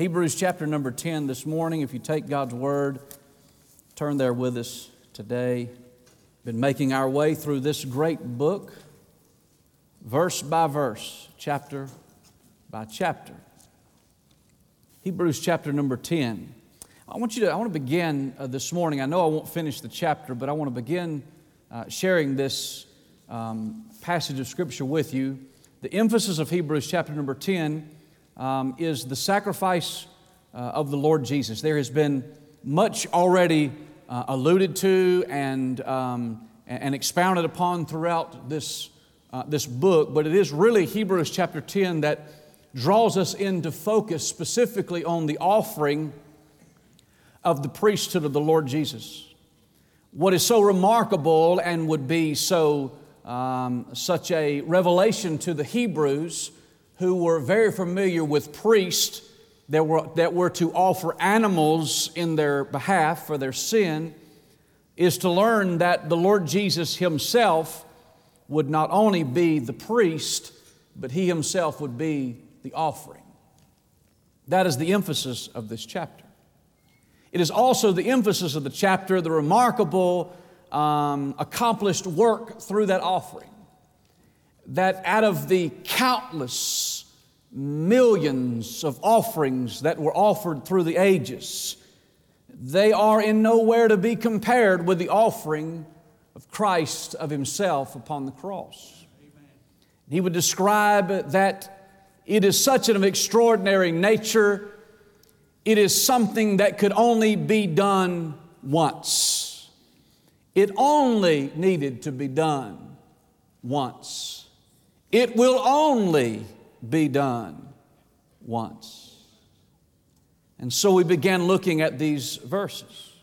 Hebrews chapter number 10 this morning. If you take God's Word, turn there with us today. Been making our way through this great book, verse by verse, chapter by chapter. Hebrews chapter number 10. I want to begin this morning. I know I won't finish the chapter, but I want to begin sharing this passage of Scripture with you. The emphasis of Hebrews chapter number 10 is the sacrifice of the Lord Jesus. There has been much already alluded to and expounded upon throughout this book, but it is really Hebrews chapter 10 that draws us into focus specifically on the offering of the priesthood of the Lord Jesus. What is so remarkable and would be so such a revelation to the Hebrews who were very familiar with priests that were to offer animals in their behalf for their sin, is to learn that the Lord Jesus Himself would not only be the priest, but He Himself would be the offering. That is the emphasis of this chapter. It is also the emphasis of the chapter, the remarkable, accomplished work through that offering. That out of the countless millions of offerings that were offered through the ages, they are in nowhere to be compared with the offering of Christ of Himself upon the cross. Amen. He would describe that it is such an extraordinary nature. It is something that could only be done once. It only needed to be done once. It will only be done once. And so we began looking at these verses.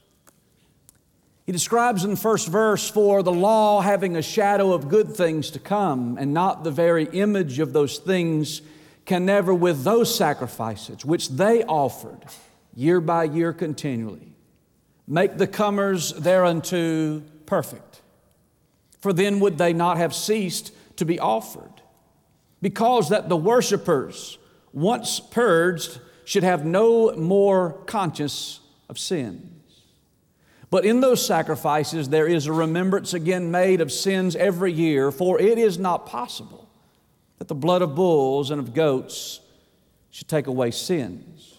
He describes in the first verse, "For the law having a shadow of good things to come, and not the very image of those things, can never with those sacrifices which they offered year by year continually, make the comers thereunto perfect. For then would they not have ceased to be offered, because that the worshipers, once purged, should have no more conscience of sins. But in those sacrifices there is a remembrance again made of sins every year, for it is not possible that the blood of bulls and of goats should take away sins."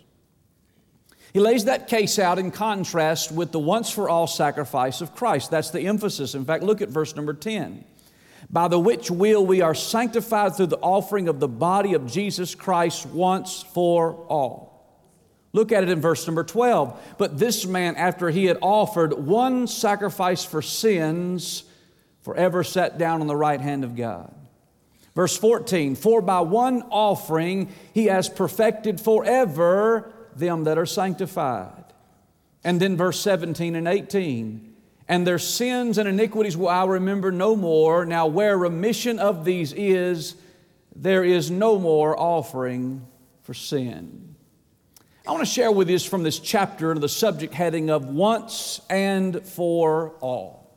He lays that case out in contrast with the once-for-all sacrifice of Christ. That's the emphasis. In fact, look at verse number 10. "By the which will we are sanctified through the offering of the body of Jesus Christ once for all." Look at it in verse number 12. "But this man, after he had offered one sacrifice for sins, forever sat down on the right hand of God." Verse 14, "For by one offering he has perfected forever them that are sanctified." And then verse 17 and 18, "And their sins and iniquities will I remember no more. Now where remission of these is, there is no more offering for sin." I want to share with you from this chapter the subject heading of once and for all.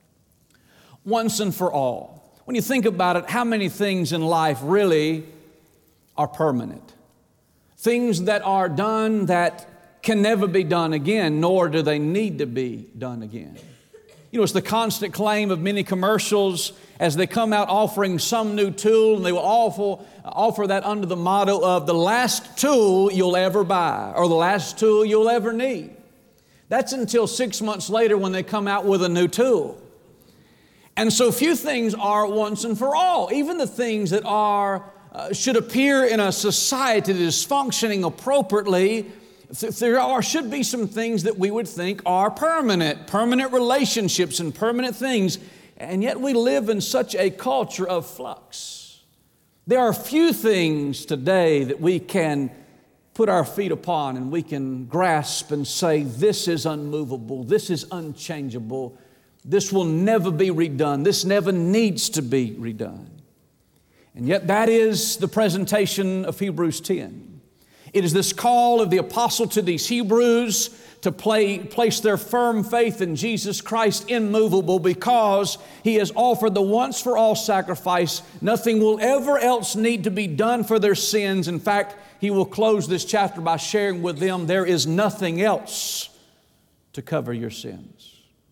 Once and for all. When you think about it, how many things in life really are permanent? Things that are done that can never be done again, nor do they need to be done again. You know, it's the constant claim of many commercials as they come out offering some new tool, and they will offer that under the motto of the last tool you'll ever buy or the last tool you'll ever need. That's until 6 months later when they come out with a new tool. And so few things are once and for all. Even the things that should appear in a society that is functioning appropriately, there should be some things that we would think are permanent relationships and permanent things. And yet we live in such a culture of flux. There are few things today that we can put our feet upon and we can grasp and say, this is unmovable, this is unchangeable, this will never be redone, this never needs to be redone. And yet that is the presentation of Hebrews 10. It is this call of the apostle to these Hebrews to place their firm faith in Jesus Christ immovable, because He has offered the once-for-all sacrifice. Nothing will ever else need to be done for their sins. In fact, he will close this chapter by sharing with them, there is nothing else to cover your sins.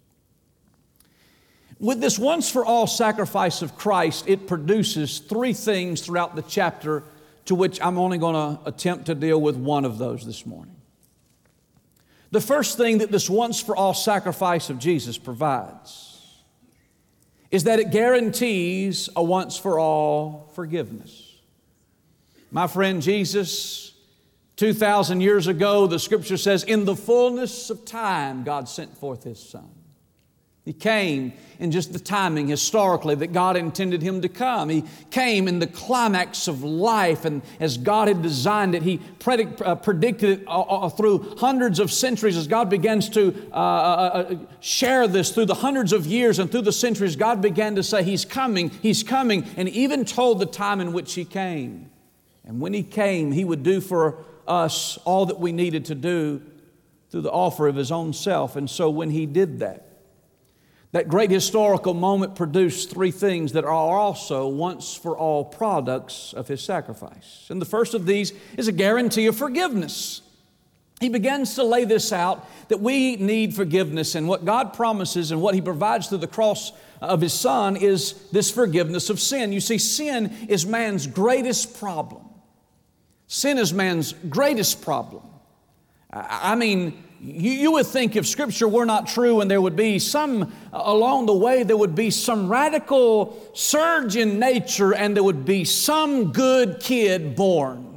With this once-for-all sacrifice of Christ, it produces three things throughout the chapter, to which I'm only going to attempt to deal with one of those this morning. The first thing that this once-for-all sacrifice of Jesus provides is that it guarantees a once-for-all forgiveness. My friend, Jesus, 2,000 years ago, the Scripture says, in the fullness of time, God sent forth His Son. He came in just the timing historically that God intended Him to come. He came in the climax of life, and as God had designed it, He predicted it through hundreds of centuries. As God begins to share this through the hundreds of years and through the centuries, God began to say, He's coming, and even told the time in which He came. And when He came, He would do for us all that we needed to do through the offer of His own self. And so when He did that great historical moment produced three things that are also once-for-all products of His sacrifice. And the first of these is a guarantee of forgiveness. He begins to lay this out, that we need forgiveness, and what God promises and what He provides through the cross of His Son is this forgiveness of sin. You see, sin is man's greatest problem. Sin is man's greatest problem. I mean, you would think if Scripture were not true and there would be along the way, there would be some radical surge in nature and there would be some good kid born.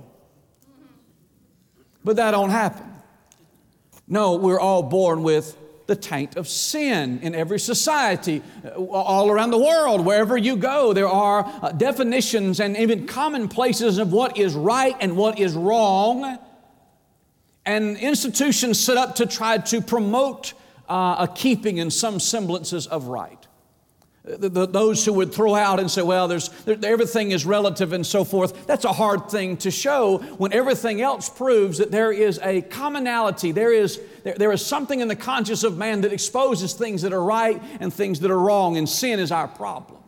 But that don't happen. No, we're all born with the taint of sin in every society, all around the world. Wherever you go, there are definitions and even commonplaces of what is right and what is wrong. And institutions set up to try to promote a keeping in some semblances of right. Those who would throw out and say, well, everything is relative and so forth, that's a hard thing to show when everything else proves that there is a commonality. There is something in the conscience of man that exposes things that are right and things that are wrong, and sin is our problem.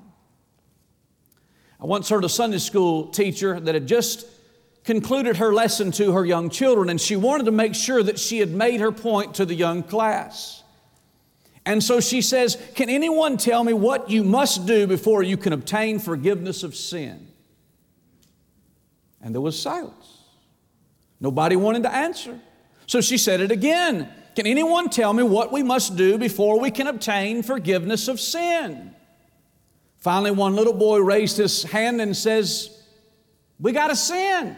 I once heard a Sunday school teacher that had just concluded her lesson to her young children, and she wanted to make sure that she had made her point to the young class. And so she says, can anyone tell me what you must do before you can obtain forgiveness of sin? And there was silence. Nobody wanted to answer. So she said it again. Can anyone tell me what we must do before we can obtain forgiveness of sin? Finally, one little boy raised his hand and says, we got to sin.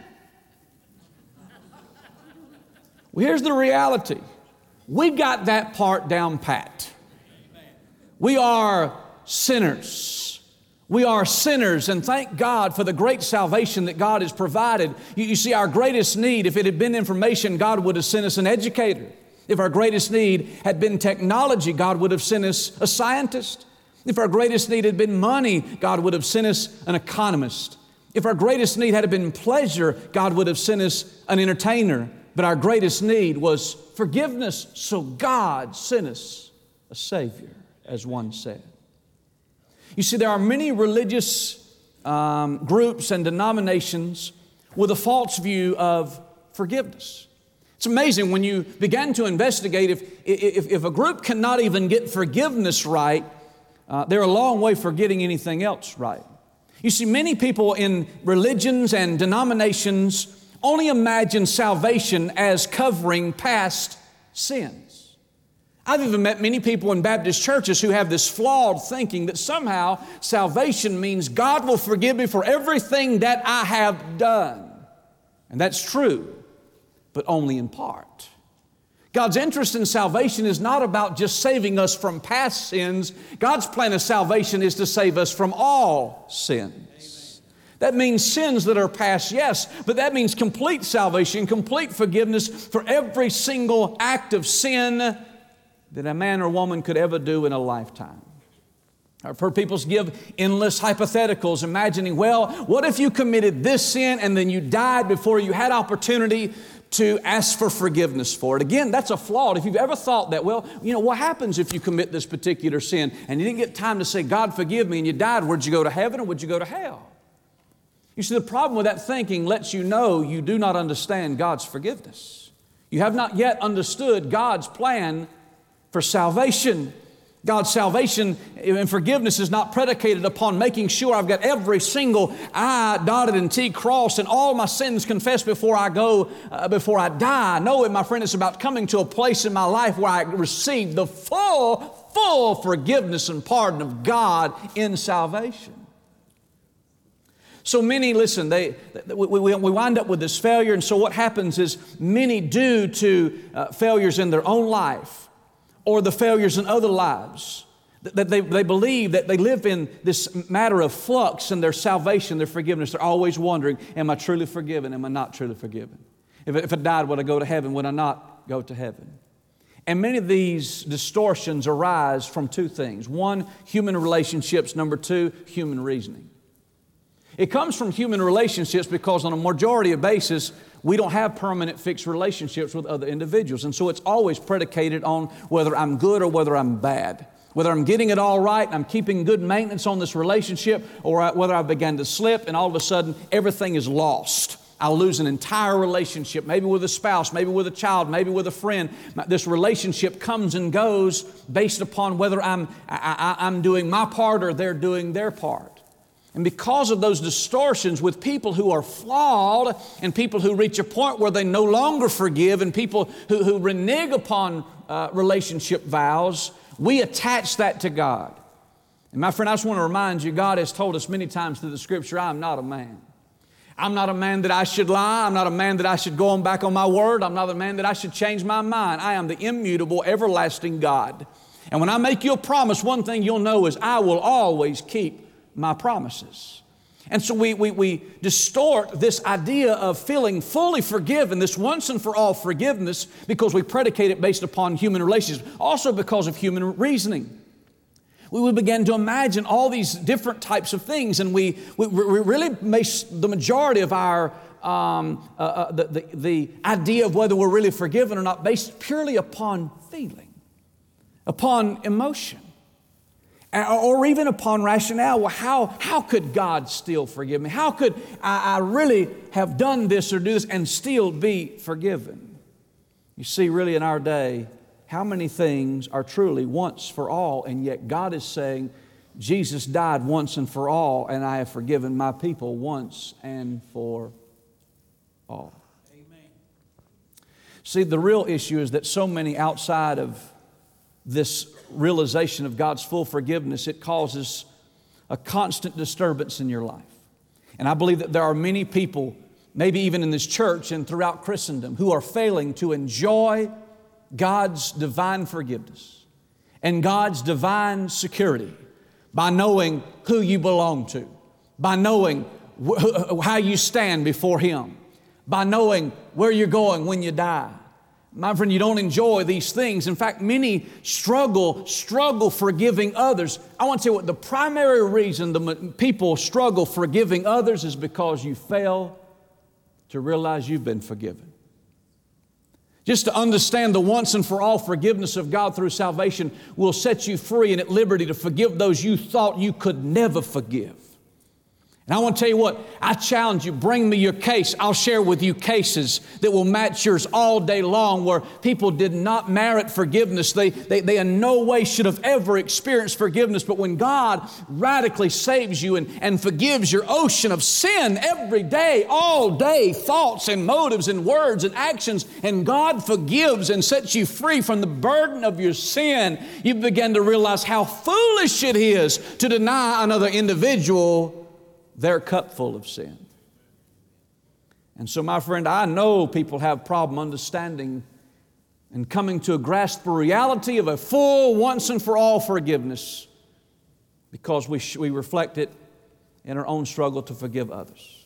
Well, here's the reality. We got that part down pat. We are sinners. We are sinners, and thank God for the great salvation that God has provided. You see, our greatest need, if it had been information, God would have sent us an educator. If our greatest need had been technology, God would have sent us a scientist. If our greatest need had been money, God would have sent us an economist. If our greatest need had been pleasure, God would have sent us an entertainer. But our greatest need was forgiveness, so God sent us a Savior, as one said. You see, there are many religious groups and denominations with a false view of forgiveness. It's amazing when you begin to investigate, if a group cannot even get forgiveness right, they're a long way from getting anything else right. You see, many people in religions and denominations only imagine salvation as covering past sins. I've even met many people in Baptist churches who have this flawed thinking that somehow salvation means God will forgive me for everything that I have done. And that's true, but only in part. God's interest in salvation is not about just saving us from past sins. God's plan of salvation is to save us from all sins. That means sins that are past, yes, but that means complete salvation, complete forgiveness for every single act of sin that a man or woman could ever do in a lifetime. I've heard people give endless hypotheticals, imagining, well, what if you committed this sin and then you died before you had opportunity to ask for forgiveness for it? Again, that's a flaw. If you've ever thought that, well, what happens if you commit this particular sin and you didn't get time to say, God, forgive me, and you died, would you go to heaven or would you go to hell? You see, the problem with that thinking lets you know you do not understand God's forgiveness. You have not yet understood God's plan for salvation. God's salvation and forgiveness is not predicated upon making sure I've got every single I dotted and T crossed and all my sins confessed before I die. No, my friend, it's about coming to a place in my life where I receive the full forgiveness and pardon of God in salvation. So many, listen, we wind up with this failure, and so what happens is many, due to failures in their own life or the failures in other lives, that they believe that they live in this matter of flux in their salvation, their forgiveness. They're always wondering, am I truly forgiven? Am I not truly forgiven? If I died, would I go to heaven? Would I not go to heaven? And many of these distortions arise from two things. One, human relationships. Number two, human reasoning. It comes from human relationships because on a majority of basis, we don't have permanent fixed relationships with other individuals. And so it's always predicated on whether I'm good or whether I'm bad. Whether I'm getting it all right and I'm keeping good maintenance on this relationship, or whether I began to slip and all of a sudden everything is lost. I'll lose an entire relationship, maybe with a spouse, maybe with a child, maybe with a friend. This relationship comes and goes based upon whether I'm doing my part or they're doing their part. And because of those distortions with people who are flawed and people who reach a point where they no longer forgive and people who renege upon relationship vows, we attach that to God. And my friend, I just want to remind you, God has told us many times through the Scripture, I am not a man. I'm not a man that I should lie. I'm not a man that I should go on back on my word. I'm not a man that I should change my mind. I am the immutable, everlasting God. And when I make you a promise, one thing you'll know is I will always keep my promises. And so we distort this idea of feeling fully forgiven, this once and for all forgiveness, because we predicate it based upon human relationships, also because of human reasoning. We would begin to imagine all these different types of things, and we really base the majority of our the idea of whether we're really forgiven or not based purely upon feeling, upon emotion, or even upon rationale. Well, how could God still forgive me? How could I really have done this or do this and still be forgiven? You see, really in our day, how many things are truly once for all, and yet God is saying, Jesus died once and for all, and I have forgiven my people once and for all. Amen. See, the real issue is that so many outside of this realization of God's full forgiveness, it causes a constant disturbance in your life. And I believe that there are many people, maybe even in this church and throughout Christendom, who are failing to enjoy God's divine forgiveness and God's divine security by knowing who you belong to, by knowing how you stand before Him, by knowing where you're going when you die. My friend, you don't enjoy these things. In fact, many struggle forgiving others. I want to tell you what the primary reason the people struggle forgiving others is because you fail to realize you've been forgiven. Just to understand the once and for all forgiveness of God through salvation will set you free and at liberty to forgive those you thought you could never forgive. And I want to tell you what, I challenge you, bring me your case. I'll share with you cases that will match yours all day long where people did not merit forgiveness. They in no way should have ever experienced forgiveness. But when God radically saves you and forgives your ocean of sin every day, all day, thoughts and motives and words and actions, and God forgives and sets you free from the burden of your sin, you begin to realize how foolish it is to deny another individual their cup full of sin. And so, my friend, I know people have problem understanding and coming to a grasp the reality of a full once and for all forgiveness because we reflect it in our own struggle to forgive others.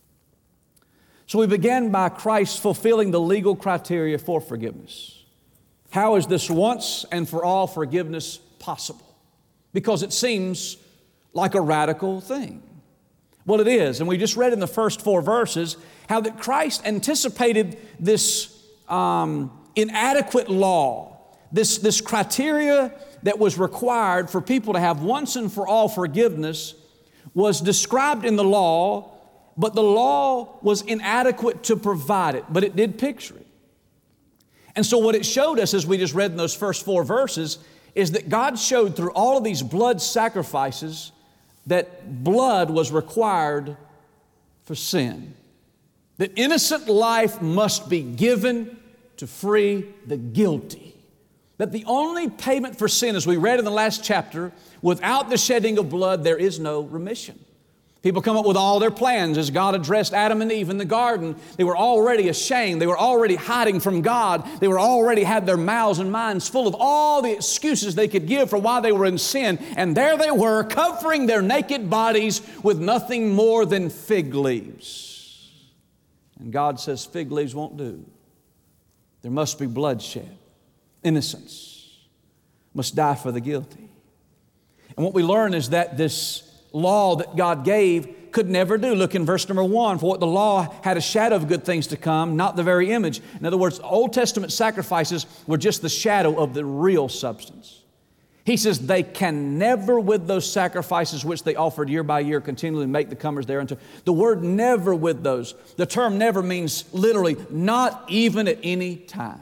So we began by Christ fulfilling the legal criteria for forgiveness. How is this once and for all forgiveness possible? Because it seems like a radical thing. Well, it is, and we just read in the first 4 verses how that Christ anticipated this inadequate law, this criteria that was required for people to have once and for all forgiveness was described in the law but the law was inadequate to provide it, but it did picture it. And so what it showed us, as we just read in those first 4 verses, is that God showed through all of these blood sacrifices that blood was required for sin. That innocent life must be given to free the guilty. That the only payment for sin, as we read in the last chapter, without the shedding of blood, there is no remission. People come up with all their plans. As God addressed Adam and Eve in the garden, they were already ashamed. They were already hiding from God. They were already had their mouths and minds full of all the excuses they could give for why they were in sin. And there they were, covering their naked bodies with nothing more than fig leaves. And God says fig leaves won't do. There must be bloodshed. Innocence must die for the guilty. And what we learn is that this law that God gave could never do. Look in verse number 1. For what the law had a shadow of good things to come, not the very image. In other words, Old Testament sacrifices were just the shadow of the real substance. He says they can never, with those sacrifices which they offered year by year, continually make the comers thereunto. The word never with those. The term never means literally not even at any time.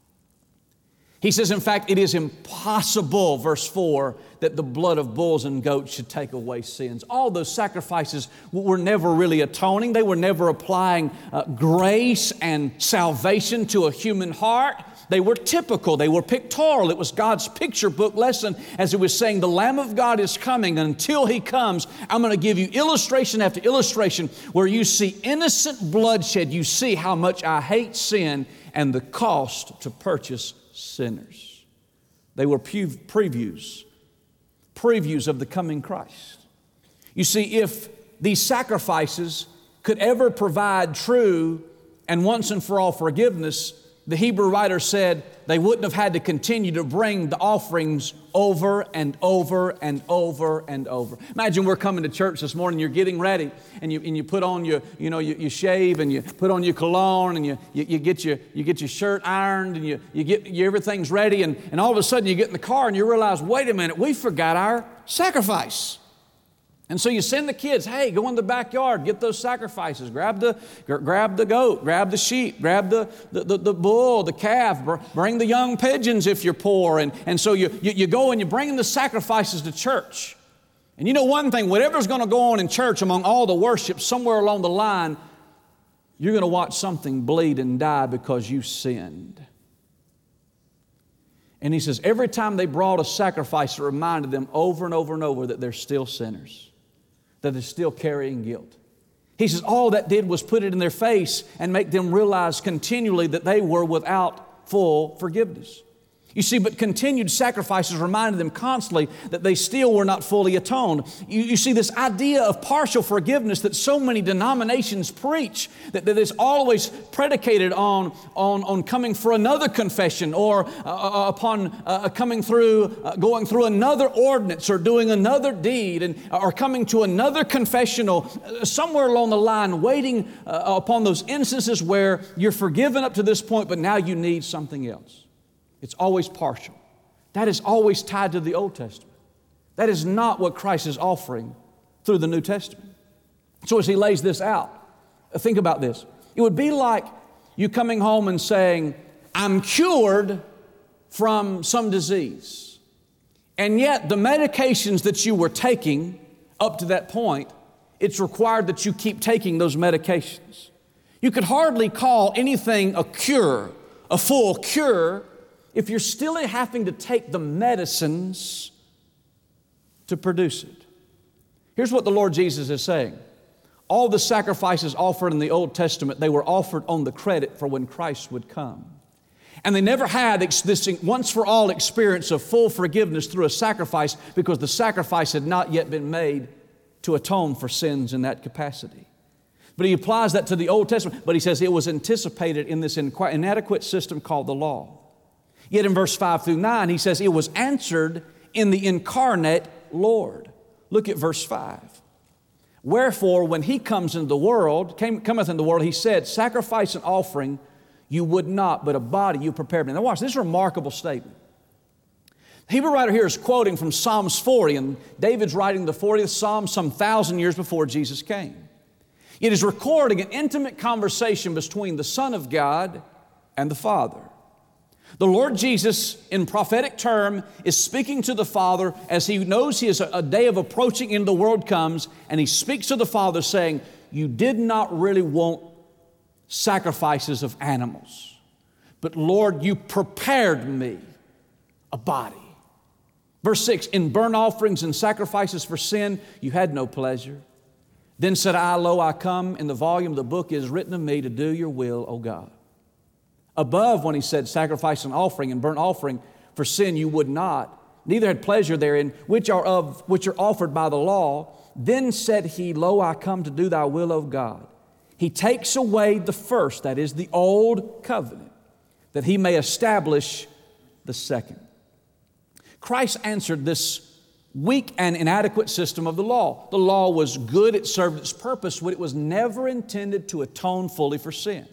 He says, in fact, it is impossible, verse 4, that the blood of bulls and goats should take away sins. All those sacrifices were never really atoning. They were never applying grace and salvation to a human heart. They were typical. They were pictorial. It was God's picture book lesson as it was saying, the Lamb of God is coming. And until He comes, I'm going to give you illustration after illustration where you see innocent bloodshed. You see how much I hate sin and the cost to purchase sinners. They were previews of the coming Christ. You see, if these sacrifices could ever provide true and once and for all forgiveness, the Hebrew writer said they wouldn't have had to continue to bring the offerings over and over and over and over. Imagine we're coming to church this morning, you're getting ready, and you put on you shave and you put on your cologne and you get your shirt ironed and everything's ready, and all of a sudden you get in the car and you realize, wait a minute, we forgot our sacrifice. And so you send the kids, hey, go in the backyard, get those sacrifices, grab the goat, grab the sheep, grab the bull, the calf, bring the young pigeons if you're poor. And so you go and you bring the sacrifices to church. And you know one thing, whatever's going to go on in church among all the worship, somewhere along the line, you're going to watch something bleed and die because you sinned. And he says, every time they brought a sacrifice, it reminded them over and over and over that they're still sinners, that they're still carrying guilt. He says all that did was put it in their face and make them realize continually that they were without full forgiveness. You see, but continued sacrifices reminded them constantly that they still were not fully atoned. You see this idea of partial forgiveness that so many denominations preach, that is always predicated on coming for another confession or upon going through another ordinance or doing another deed or coming to another confessional, somewhere along the line waiting upon those instances where you're forgiven up to this point, but now you need something else. It's always partial. That is always tied to the Old Testament. That is not what Christ is offering through the New Testament. So as He lays this out, think about this. It would be like you coming home and saying, I'm cured from some disease. And yet the medications that you were taking up to that point, it's required that you keep taking those medications. You could hardly call anything a cure, a full cure, if you're still having to take the medicines to produce it. Here's what the Lord Jesus is saying. All the sacrifices offered in the Old Testament, they were offered on the credit for when Christ would come. And they never had this once-for-all experience of full forgiveness through a sacrifice because the sacrifice had not yet been made to atone for sins in that capacity. But He applies that to the Old Testament, but He says it was anticipated in this inadequate system called the law. Yet in verse 5 through 9, He says it was answered in the incarnate Lord. Look at verse 5. Wherefore, when He cometh into the world, He said, sacrifice and offering you would not, but a body you prepared me. Now watch, this is a remarkable statement. The Hebrew writer here is quoting from Psalms 40, and David's writing the 40th Psalm some 1,000 years before Jesus came. It is recording an intimate conversation between the Son of God and the Father. The Lord Jesus, in prophetic term, is speaking to the Father as He knows He is a day of approaching in the world comes, and He speaks to the Father saying, you did not really want sacrifices of animals, but Lord, you prepared me a body. Verse 6, in burnt offerings and sacrifices for sin, you had no pleasure. Then said I, lo, I come, in the volume of the book is written of me to do your will, O God. Above, when He said sacrifice and offering and burnt offering for sin, you would not, neither had pleasure therein, which are offered by the law. Then said He, lo, I come to do thy will, O God. He takes away the first, that is the old covenant, that He may establish the second. Christ answered this weak and inadequate system of the law. The law was good, it served its purpose, but it was never intended to atone fully for sin.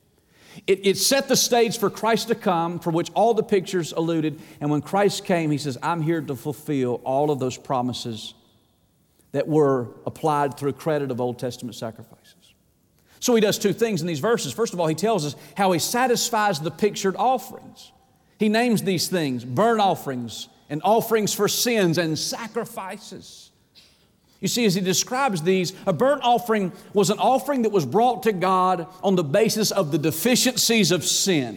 It set the stage for Christ to come, for which all the pictures alluded, and when Christ came, He says, I'm here to fulfill all of those promises that were applied through credit of Old Testament sacrifices. So He does two things in these verses. First of all, He tells us how He satisfies the pictured offerings. He names these things, burnt offerings, and offerings for sins and sacrifices. You see, as He describes these, a burnt offering was an offering that was brought to God on the basis of the deficiencies of sin.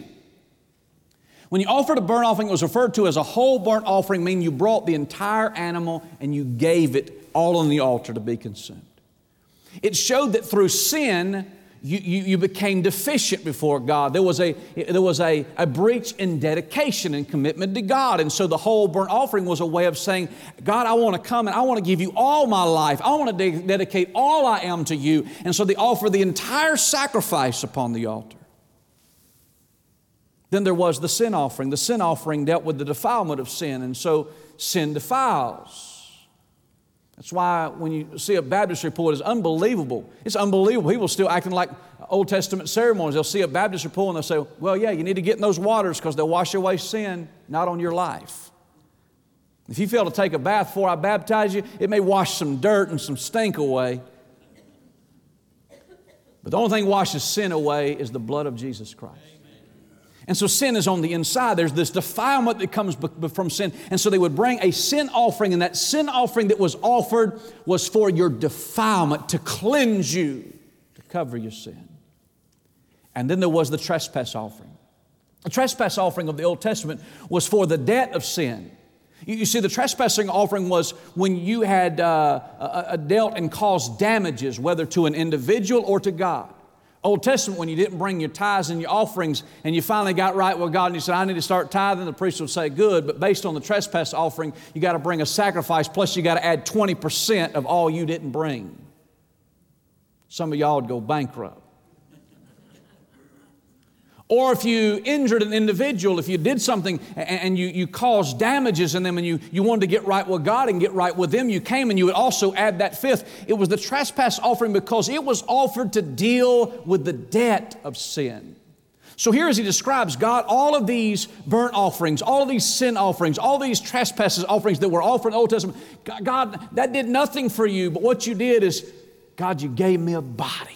When you offered a burnt offering, it was referred to as a whole burnt offering, meaning you brought the entire animal and you gave it all on the altar to be consumed. It showed that through sin, you became deficient before God. There was a breach in dedication and commitment to God. And so the whole burnt offering was a way of saying, God, I want to come and I want to give you all my life. I want to dedicate all I am to you. And so they offer the entire sacrifice upon the altar. Then there was the sin offering. The sin offering dealt with the defilement of sin. And so sin defiles. That's why when you see a baptistry pool, it's unbelievable. It's unbelievable. People still acting like Old Testament ceremonies. They'll see a baptistry pool and they'll say, well, yeah, you need to get in those waters because they'll wash away sin, not on your life. If you fail to take a bath before I baptize you, it may wash some dirt and some stink away. But the only thing that washes sin away is the blood of Jesus Christ. And so sin is on the inside. There's this defilement that comes from sin. And so they would bring a sin offering, and that sin offering that was offered was for your defilement, to cleanse you, to cover your sin. And then there was the trespass offering. The trespass offering of the Old Testament was for the debt of sin. You see, the trespassing offering was when you had dealt and caused damages, whether to an individual or to God. Old Testament, when you didn't bring your tithes and your offerings and you finally got right with God and you said, I need to start tithing, the priest would say, good, but based on the trespass offering, you got to bring a sacrifice, plus you got to add 20% of all you didn't bring. Some of y'all would go bankrupt. Or if you injured an individual, if you did something and you caused damages in them and you wanted to get right with God and get right with them, you came and you would also add that fifth. It was the trespass offering because it was offered to deal with the debt of sin. So here as he describes God, all of these burnt offerings, all of these sin offerings, all these trespasses offerings that were offered in the Old Testament, God, that did nothing for you, but what you did is, God, you gave me a body.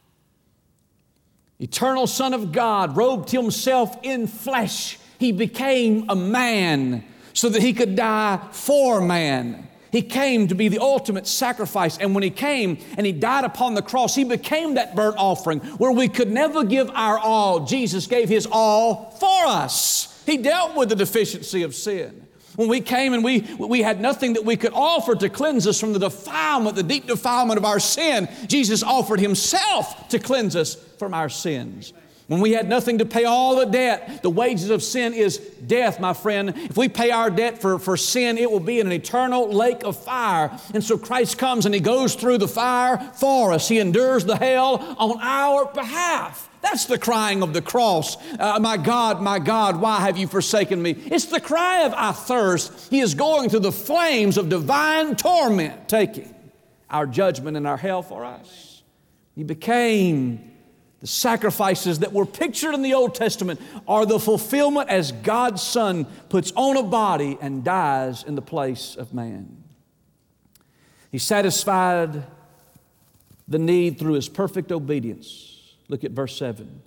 Eternal Son of God robed Himself in flesh. He became a man so that He could die for man. He came to be the ultimate sacrifice. And when He came and He died upon the cross, He became that burnt offering where we could never give our all. Jesus gave His all for us. He dealt with the deficiency of sin. When we came and we had nothing that we could offer to cleanse us from the defilement, the deep defilement of our sin, Jesus offered Himself to cleanse us from our sins. When we had nothing to pay all the debt, the wages of sin is death, my friend. If we pay our debt for sin, it will be in an eternal lake of fire. And so Christ comes and He goes through the fire for us. He endures the hell on our behalf. That's the crying of the cross. My God, why have you forsaken me? It's the cry of I thirst. He is going through the flames of divine torment, taking our judgment and our hell for us. He became the sacrifices that were pictured in the Old Testament are the fulfillment as God's Son puts on a body and dies in the place of man. He satisfied the need through His perfect obedience. Look at verse 7.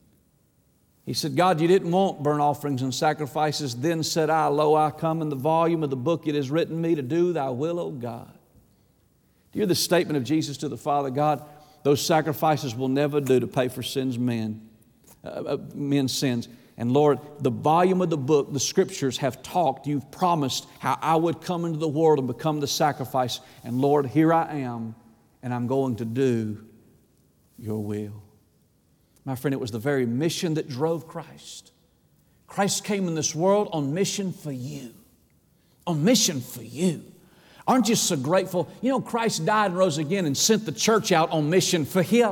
He said, God, you didn't want burnt offerings and sacrifices. Then said I, lo, I come. In the volume of the book it is written me to do thy will, O God. Do you hear the statement of Jesus to the Father? God, those sacrifices will never do to pay for men's sins. And Lord, the volume of the book, the Scriptures have talked. You've promised how I would come into the world and become the sacrifice. And Lord, here I am, and I'm going to do your will. My friend, it was the very mission that drove Christ. Christ came in this world on mission for you. On mission for you. Aren't you so grateful? You know, Christ died and rose again and sent the church out on mission for Him.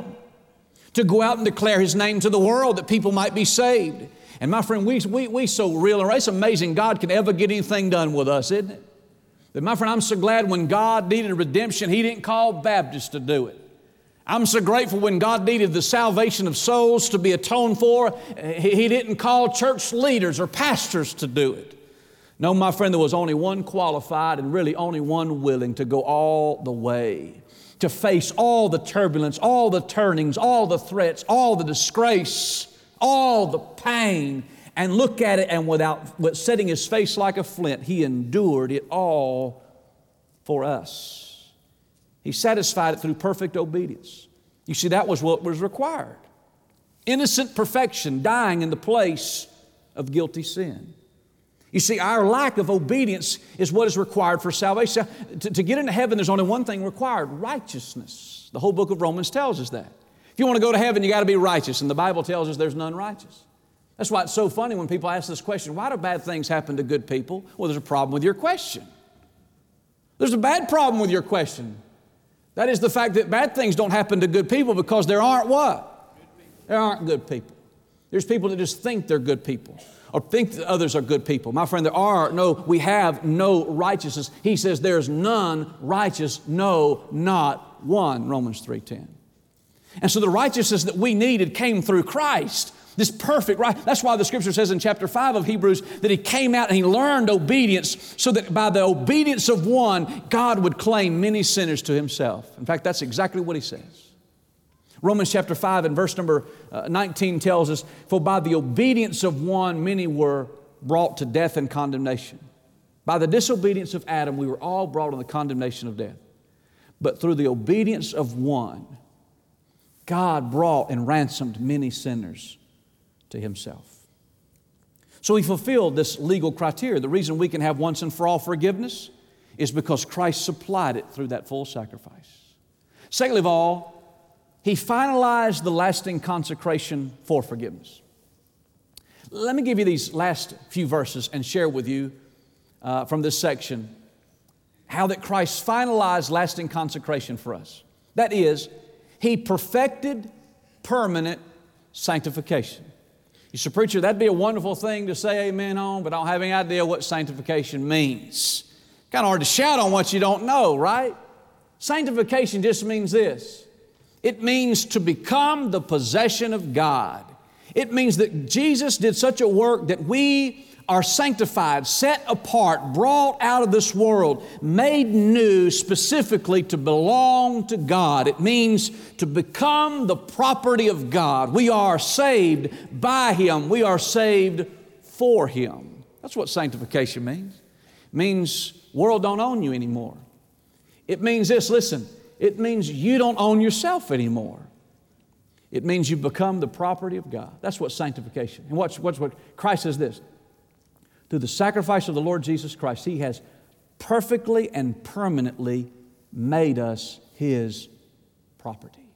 To go out and declare His name to the world that people might be saved. And my friend, we so realize it's amazing God can ever get anything done with us, isn't it? But my friend, I'm so glad when God needed redemption, He didn't call Baptists to do it. I'm so grateful when God needed the salvation of souls to be atoned for, He didn't call church leaders or pastors to do it. No, my friend, there was only one qualified and really only one willing to go all the way, to face all the turbulence, all the turnings, all the threats, all the disgrace, all the pain, and look at it, and without setting His face like a flint, He endured it all for us. He satisfied it through perfect obedience. You see, that was what was required. Innocent perfection, dying in the place of guilty sin. You see, our lack of obedience is what is required for salvation. To get into heaven, there's only one thing required: righteousness. The whole book of Romans tells us that. If you want to go to heaven, you got to be righteous, and the Bible tells us there's none righteous. That's why it's so funny when people ask this question, why do bad things happen to good people? Well, there's a problem with your question. There's a bad problem with your question. That is the fact that bad things don't happen to good people because there aren't what? There aren't good people. There's people that just think they're good people or think that others are good people. My friend, we have no righteousness. He says there's none righteous, no, not one, Romans 3:10. And so the righteousness that we needed came through Christ. This perfect right. That's why the Scripture says in chapter 5 of Hebrews that He came out and He learned obedience so that by the obedience of one, God would claim many sinners to Himself. In fact, that's exactly what He says. Romans chapter 5 and verse number 19 tells us, for by the obedience of one, many were brought to death and condemnation. By the disobedience of Adam, we were all brought to the condemnation of death. But through the obedience of one, God brought and ransomed many sinners to Himself. So He fulfilled this legal criteria. The reason we can have once and for all forgiveness is because Christ supplied it through that full sacrifice. Secondly of all, He finalized the lasting consecration for forgiveness. Let me give you these last few verses and share with you from this section how that Christ finalized lasting consecration for us. That is, He perfected permanent sanctification. You say, preacher, that'd be a wonderful thing to say amen on, but I don't have any idea what sanctification means. Kind of hard to shout on what you don't know, right? Sanctification just means this. It means to become the possession of God. It means that Jesus did such a work that we are sanctified, set apart, brought out of this world, made new specifically to belong to God. It means to become the property of God. We are saved by Him. We are saved for Him. That's what sanctification means. It means world don't own you anymore. It means this, listen, it means you don't own yourself anymore. It means you become the property of God. That's what sanctification. And watch what Christ says this. Through the sacrifice of the Lord Jesus Christ, He has perfectly and permanently made us His property.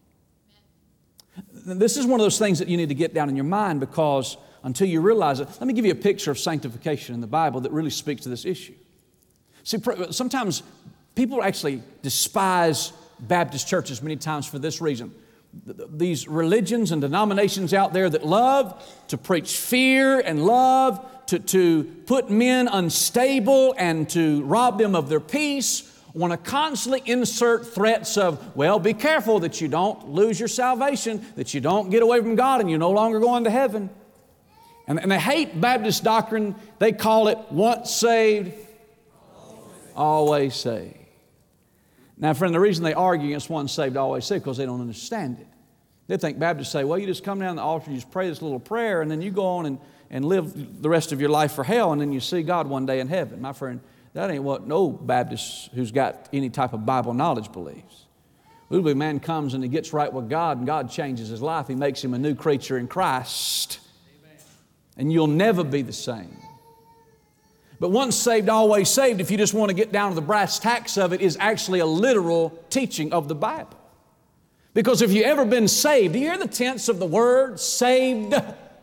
This is one of those things that you need to get down in your mind, because until you realize it, let me give you a picture of sanctification in the Bible that really speaks to this issue. See, sometimes people actually despise Baptist churches many times for this reason. These religions and denominations out there that love to preach fear and love to put men unstable and to rob them of their peace, want to constantly insert threats of, well, be careful that you don't lose your salvation, that you don't get away from God and you're no longer going to heaven. And they hate Baptist doctrine. They call it once saved, always saved. Now, friend, the reason they argue against once saved, always saved, because they don't understand it. They think Baptists say, well, you just come down to the altar, you just pray this little prayer, and then you go on and live the rest of your life for hell, and then you see God one day in heaven. My friend, that ain't what no Baptist who's got any type of Bible knowledge believes. Usually a man comes and he gets right with God, and God changes his life. He makes him a new creature in Christ. Amen. And you'll never be the same. But once saved, always saved, if you just want to get down to the brass tacks of it, is actually a literal teaching of the Bible. Because if you've ever been saved, do you hear the tense of the word saved?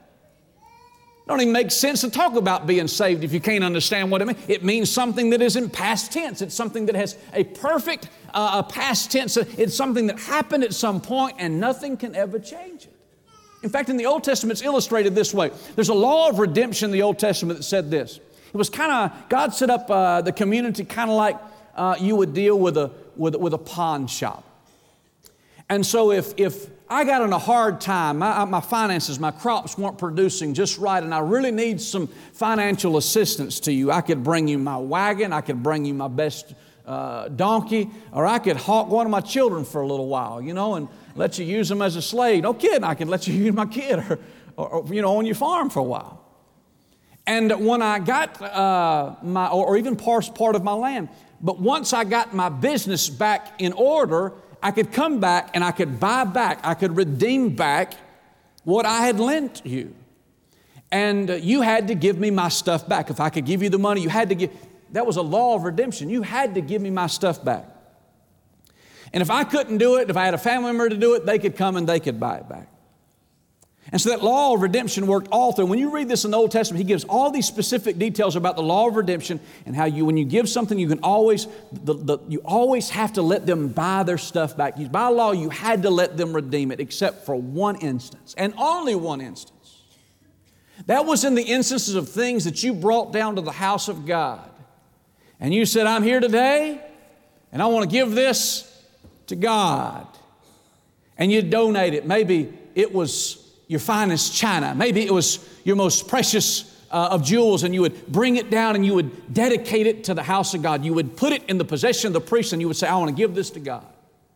Don't even make sense to talk about being saved if you can't understand what it means. It means something that is in past tense. It's something that has a perfect past tense. It's something that happened at some point and nothing can ever change it. In fact, in the Old Testament, it's illustrated this way. There's a law of redemption in the Old Testament that said this. It was kind of, God set up the community kind of like you would deal with a pawn shop. And so if I got in a hard time, my finances, my crops weren't producing just right, and I really need some financial assistance to you, I could bring you my wagon, I could bring you my best donkey, or I could hawk one of my children for a little while, and let you use them as a slave. No kidding, I could let you use my kid or on your farm for a while. And when I got or even part of my land, but once I got my business back in order, I could come back and I could buy back, I could redeem back what I had lent you. And you had to give me my stuff back. If I could give you the money, you had to give. That was a law of redemption. You had to give me my stuff back. And if I couldn't do it, if I had a family member to do it, they could come and they could buy it back. And so that law of redemption worked all through. When you read this in the Old Testament, he gives all these specific details about the law of redemption and how when you give something, you can always, you always have to let them buy their stuff back. By law, you had to let them redeem it, except for one instance, and only one instance. That was in the instances of things that you brought down to the house of God. And you said, I'm here today, and I want to give this to God. And you donate it. Maybe it was your finest china. Maybe it was your most precious of jewels, and you would bring it down and you would dedicate it to the house of God. You would put it in the possession of the priest and you would say, I want to give this to God.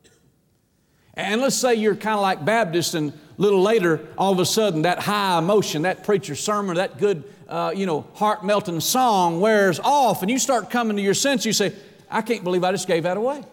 And let's say you're kind of like Baptist, and a little later, all of a sudden, that high emotion, that preacher's sermon, that good, heart-melting song wears off, and you start coming to your sense. You say, I can't believe I just gave that away.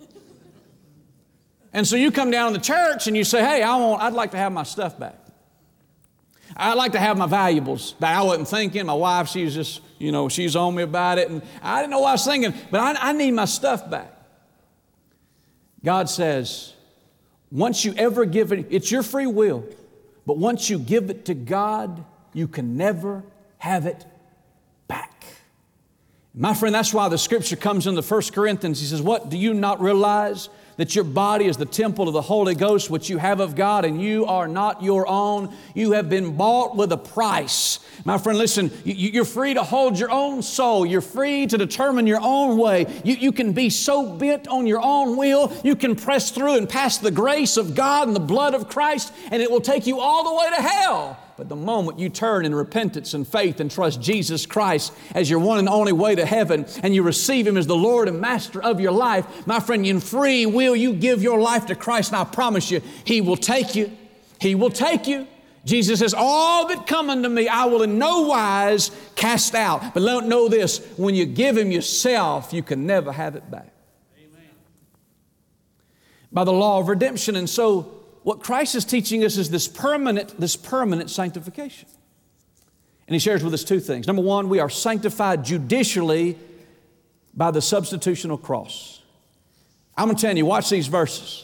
And so you come down to the church and you say, hey, I'd like to have my stuff back. I'd like to have my valuables back. I wasn't thinking. My wife, she was just, she's on me about it. And I didn't know what I was thinking, but I need my stuff back. God says, once you ever give it, it's your free will. But once you give it to God, you can never have it back. My friend, that's why the scripture comes in the 1 Corinthians. He says, what, do you not realize that your body is the temple of the Holy Ghost, which you have of God, and you are not your own? You have been bought with a price. My friend, listen, you're free to hold your own soul. You're free to determine your own way. You can be so bent on your own will, you can press through and pass the grace of God and the blood of Christ, and it will take you all the way to hell. But the moment you turn in repentance and faith and trust Jesus Christ as your one and only way to heaven, and you receive Him as the Lord and Master of your life, my friend, in free will, you give your life to Christ, and I promise you, He will take you. He will take you. Jesus says, all that come unto me, I will in no wise cast out. But know this, when you give Him yourself, you can never have it back. Amen. By the law of redemption. And so what Christ is teaching us is this permanent sanctification. And He shares with us two things. Number one, we are sanctified judicially by the substitutional cross. I'm going to tell you, watch these verses.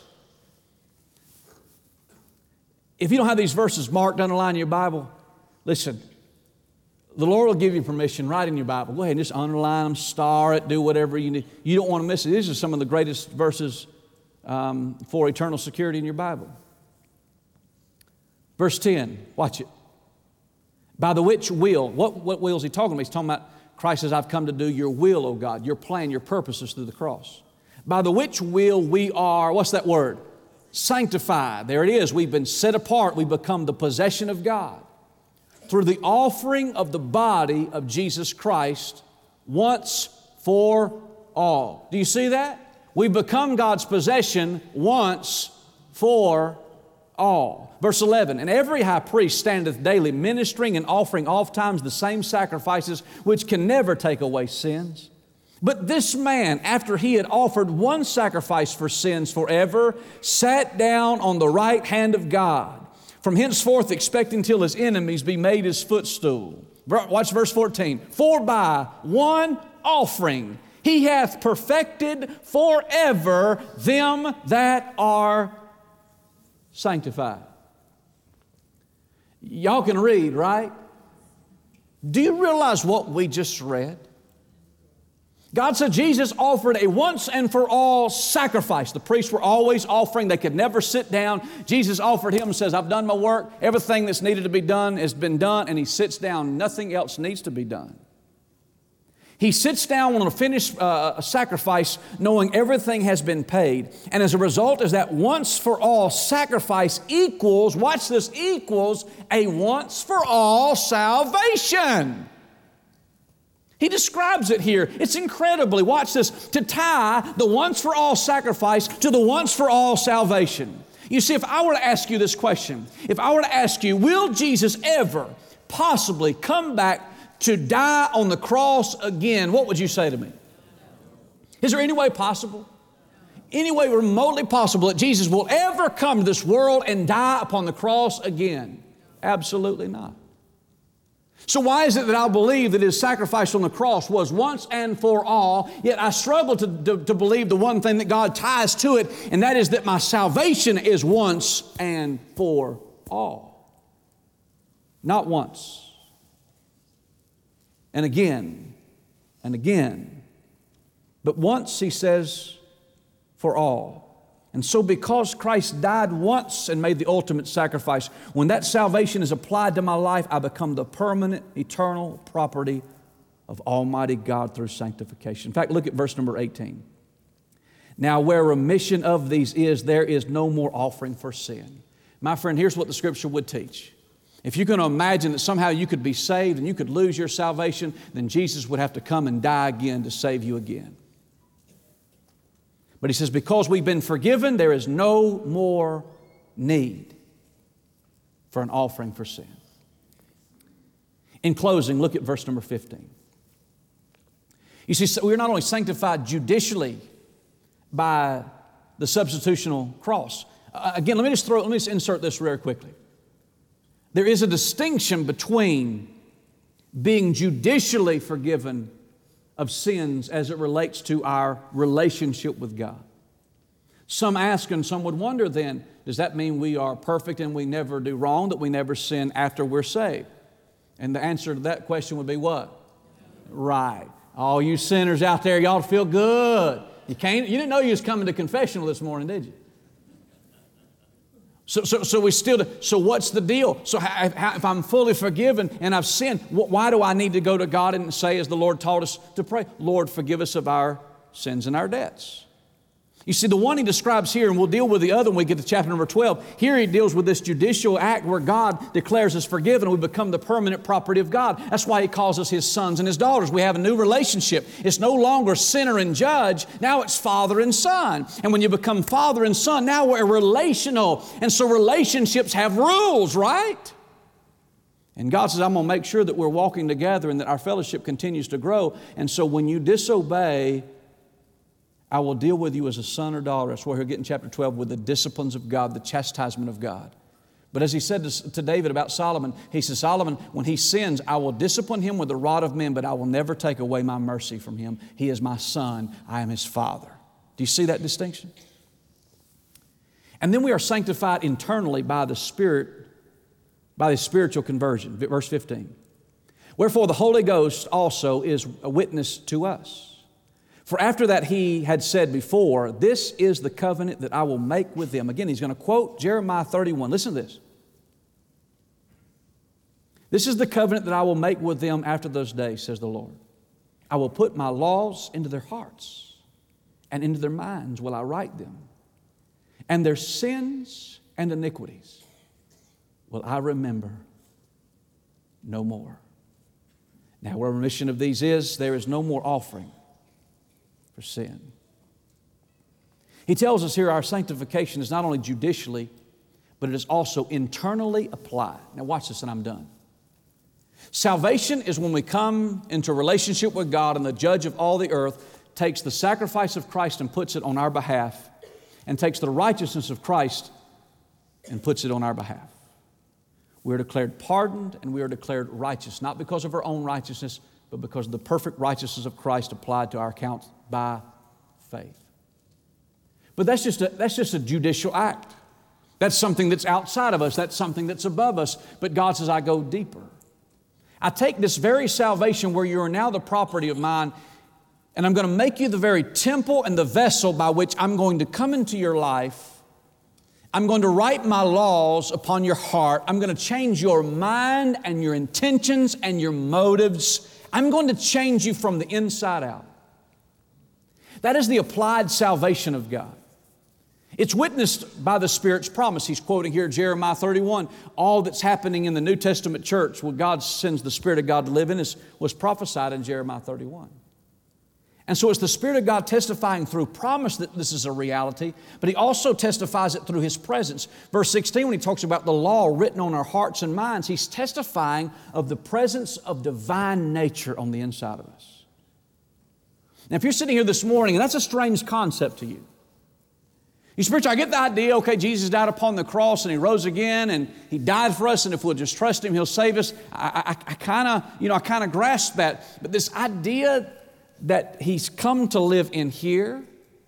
If you don't have these verses marked, underlined in your Bible, listen, the Lord will give you permission, write in your Bible. Go ahead and just underline them, star it, do whatever you need. You don't want to miss it. These are some of the greatest verses for eternal security in your Bible. Verse 10, watch it. By the which will, what will is He talking about? He's talking about Christ says, I've come to do your will, O God, your plan, your purposes through the cross. By the which will we are, what's that word? Sanctified. There it is. We've been set apart. We become the possession of God through the offering of the body of Jesus Christ once for all. Do you see that? We become God's possession once for all. Verse 11, and every high priest standeth daily ministering and offering oftentimes the same sacrifices which can never take away sins. But this man, after he had offered one sacrifice for sins forever, sat down on the right hand of God, from henceforth expecting till his enemies be made his footstool. Watch verse 14. For by one offering he hath perfected forever them that are sanctified. Y'all can read, right? Do you realize what we just read? God said Jesus offered a once and for all sacrifice. The priests were always offering. They could never sit down. Jesus offered him and says, I've done my work. Everything that's needed to be done has been done. And he sits down. Nothing else needs to be done. He sits down on a finished sacrifice knowing everything has been paid. And as a result is that once for all sacrifice equals, watch this, equals a once for all salvation. He describes it here. It's incredibly, watch this, to tie the once for all sacrifice to the once for all salvation. You see, if I were to ask you this question, if I were to ask you, will Jesus ever possibly come back to die on the cross again, what would you say to me? Is there any way possible? Any way remotely possible that Jesus will ever come to this world and die upon the cross again? Absolutely not. So why is it that I believe that His sacrifice on the cross was once and for all, yet I struggle to believe the one thing that God ties to it, and that is that my salvation is once and for all. Not once. And again, but once, he says, for all. And so because Christ died once and made the ultimate sacrifice, when that salvation is applied to my life, I become the permanent, eternal property of Almighty God through sanctification. In fact, look at verse number 18. Now where remission of these is, there is no more offering for sin. My friend, here's what the Scripture would teach. If you're going to imagine that somehow you could be saved and you could lose your salvation, then Jesus would have to come and die again to save you again. But he says, because we've been forgiven, there is no more need for an offering for sin. In closing, look at verse number 15. You see, we're not only sanctified judicially by the substitutional cross. Again, let me just insert this very quickly. There is a distinction between being judicially forgiven of sins as it relates to our relationship with God. Some ask and some would wonder then, does that mean we are perfect and we never do wrong, that we never sin after we're saved? And the answer to that question would be what? Right. All you sinners out there, y'all feel good. You didn't know you was coming to confessional this morning, did you? So what's the deal? So if I'm fully forgiven and I've sinned, why do I need to go to God and say, as the Lord taught us to pray, Lord, forgive us of our sins and our debts? You see, the one he describes here, and we'll deal with the other when we get to chapter number 12, here he deals with this judicial act where God declares us forgiven and we become the permanent property of God. That's why he calls us his sons and his daughters. We have a new relationship. It's no longer sinner and judge. Now it's father and son. And when you become father and son, now we're relational. And so relationships have rules, right? And God says, I'm going to make sure that we're walking together and that our fellowship continues to grow. And so when you disobey, I will deal with you as a son or daughter. That's where he'll get in chapter 12 with the disciplines of God, the chastisement of God. But as he said to David about Solomon, he says, Solomon, when he sins, I will discipline him with the rod of men, but I will never take away my mercy from him. He is my son. I am his father. Do you see that distinction? And then we are sanctified internally by the Spirit, by the spiritual conversion. Verse 15. Wherefore the Holy Ghost also is a witness to us. For after that he had said before, this is the covenant that I will make with them. Again, he's going to quote Jeremiah 31. Listen to this. This is the covenant that I will make with them after those days, says the Lord. I will put my laws into their hearts, and into their minds will I write them. And their sins and iniquities will I remember no more. Now, where remission of these is, there is no more offering for sin. He tells us here our sanctification is not only judicially, but it is also internally applied. Now watch this and I'm done. Salvation is when we come into a relationship with God and the judge of all the earth takes the sacrifice of Christ and puts it on our behalf and takes the righteousness of Christ and puts it on our behalf. We are declared pardoned and we are declared righteous, not because of our own righteousness, but because of the perfect righteousness of Christ applied to our account by faith. But that's just a judicial act. That's something that's outside of us. That's something that's above us. But God says, I go deeper. I take this very salvation where you are now the property of mine, and I'm going to make you the very temple and the vessel by which I'm going to come into your life. I'm going to write my laws upon your heart. I'm going to change your mind and your intentions and your motives. I'm going to change you from the inside out. That is the applied salvation of God. It's witnessed by the Spirit's promise. He's quoting here Jeremiah 31. All that's happening in the New Testament church where God sends the Spirit of God to live in was prophesied in Jeremiah 31. And so it's the Spirit of God testifying through promise that this is a reality, but He also testifies it through His presence. Verse 16, when He talks about the law written on our hearts and minds, He's testifying of the presence of divine nature on the inside of us. Now, if you're sitting here this morning and that's a strange concept to you, you spiritual, I get the idea, okay, Jesus died upon the cross and He rose again and He died for us, and if we'll just trust Him, He'll save us. I kind of grasp that. But this idea that He's come to live in here,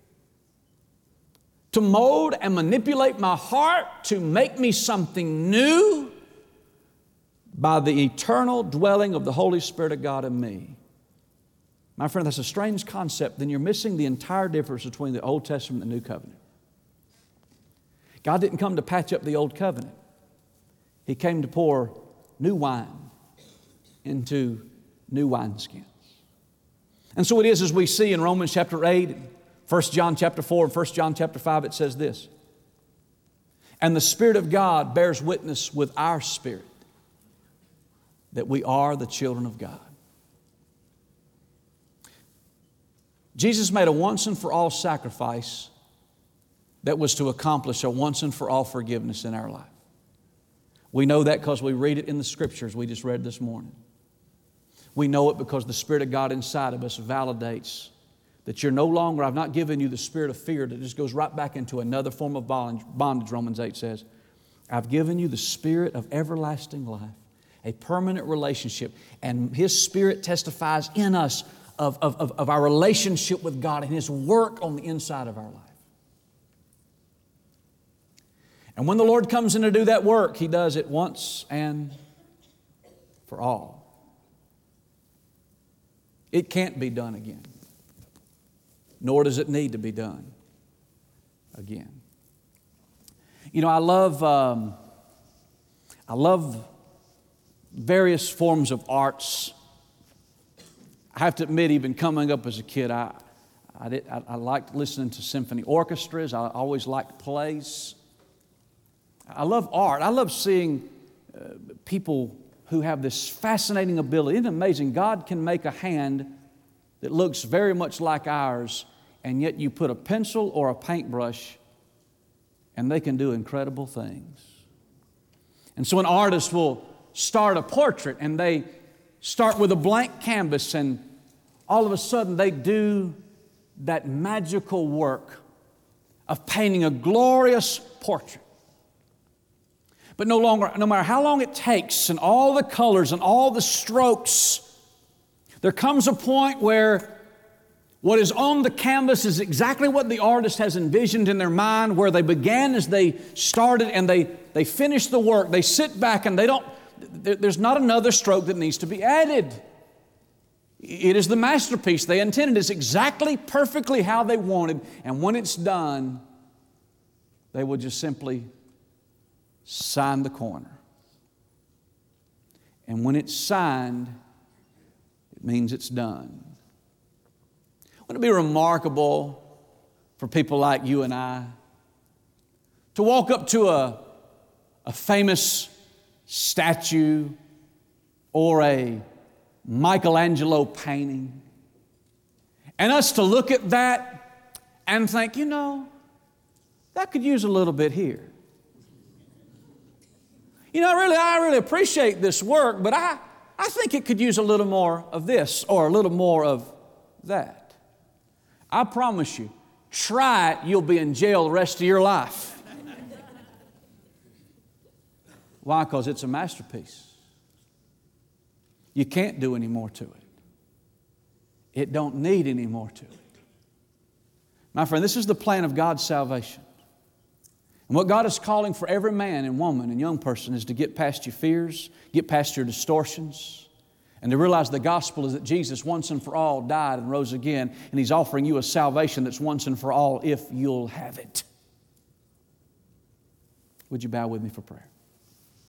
to mold and manipulate my heart, to make me something new by the eternal dwelling of the Holy Spirit of God in me. My friend, that's a strange concept. Then you're missing the entire difference between the Old Testament and the New Covenant. God didn't come to patch up the Old Covenant. He came to pour new wine into new wineskins. And so it is as we see in Romans chapter 8, 1 John chapter 4, and 1 John chapter 5, it says this. And the Spirit of God bears witness with our spirit that we are the children of God. Jesus made a once and for all sacrifice that was to accomplish a once and for all forgiveness in our life. We know that because we read it in the Scriptures we just read this morning. We know it because the Spirit of God inside of us validates that you're no longer, I've not given you the spirit of fear that just goes right back into another form of bondage, Romans 8 says. I've given you the spirit of everlasting life, a permanent relationship, and His Spirit testifies in us of our relationship with God and His work on the inside of our life. And when the Lord comes in to do that work, He does it once and for all. It can't be done again, nor does it need to be done again. You know, I love various forms of arts. I have to admit, even coming up as a kid, I liked listening to symphony orchestras. I always liked plays. I love art. I love seeing people who have this fascinating ability. Isn't it amazing? God can make a hand that looks very much like ours, and yet you put a pencil or a paintbrush, and they can do incredible things. And so an artist will start a portrait, and they start with a blank canvas, and all of a sudden they do that magical work of painting a glorious portrait. But no matter how long it takes and all the colors and all the strokes, there comes a point where what is on the canvas is exactly what the artist has envisioned in their mind, where they began as they started and they finish the work. They sit back and there's not another stroke that needs to be added. It is the masterpiece they intended. It's exactly perfectly how they wanted. And when it's done, they will just simply sign the corner. And when it's signed, it means it's done. Wouldn't it be remarkable for people like you and I to walk up to a famous statue or a Michelangelo painting and us to look at that and think, you know, that could use a little bit here. You know, I really appreciate this work, but I think it could use a little more of this or a little more of that. I promise you, try it, you'll be in jail the rest of your life. Why? Because it's a masterpiece. You can't do any more to it. It don't need any more to it. My friend, this is the plan of God's salvation. And what God is calling for every man and woman and young person is to get past your fears, get past your distortions, and to realize the gospel is that Jesus once and for all died and rose again, and He's offering you a salvation that's once and for all if you'll have it. Would you bow with me for prayer?